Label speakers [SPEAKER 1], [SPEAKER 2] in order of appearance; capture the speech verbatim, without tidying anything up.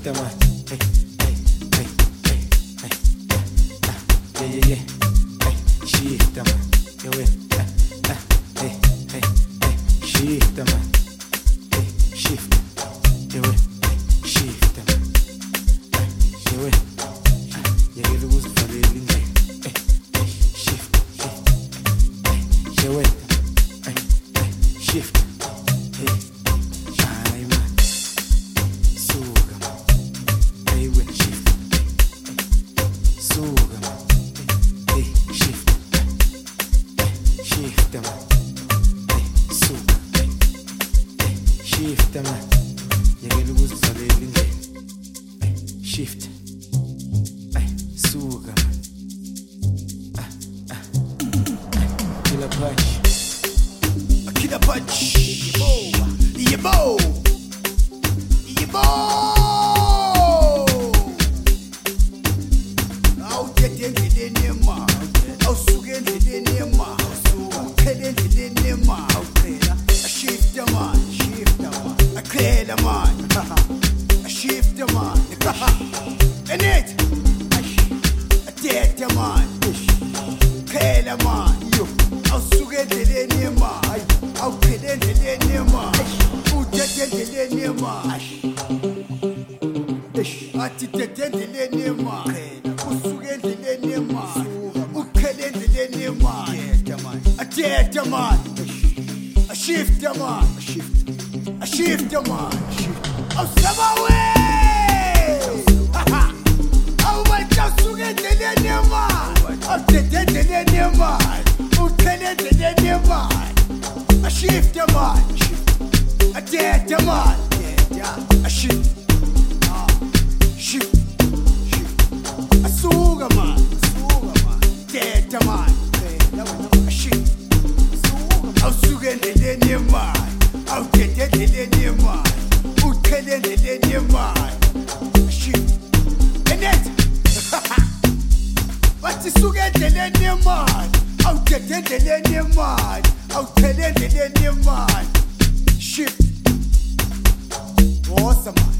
[SPEAKER 1] shifter man. Hey, hey, hey, hey, hey, yeah, yeah, yeah, hey, shifter man. You win, hey, hey, hey, shifter man. Hey, shift, you win, shifter man. You win, yeah, you lose for the link. Hey, hey, shift, hey, you win, hey, hey, shift, hey. Shift man, yekela ukuzivalela indlela. Shift, ay suka man. Ah ah, killer punch, a killer punch. Yebo, yebo, yebo. Au tete endleleni ma, au suka endleleni ma, uphele endleleni ma, uphela. Shift man. Clear man, a shift man, in it, a dead man, clear man, you, I'll sugar the name, I'll put in the name, who did the name, I did the name, who sugar the name, who killed the name, a dead man, a shift man, a shift. A shift the man, oh some way. Oh my God, so get the name man. Oh the the name man. Oh can it the name man. A shift the man, a dead the man. A shift, shift, shift. A sugar man, dead the man. A shift. Oh sugar the name man. I'll get the name man. Who tell the name man? Shit. And it. But the sugar the name man. I'll get the name man. I'll tell the name man. Shit. Awesome man.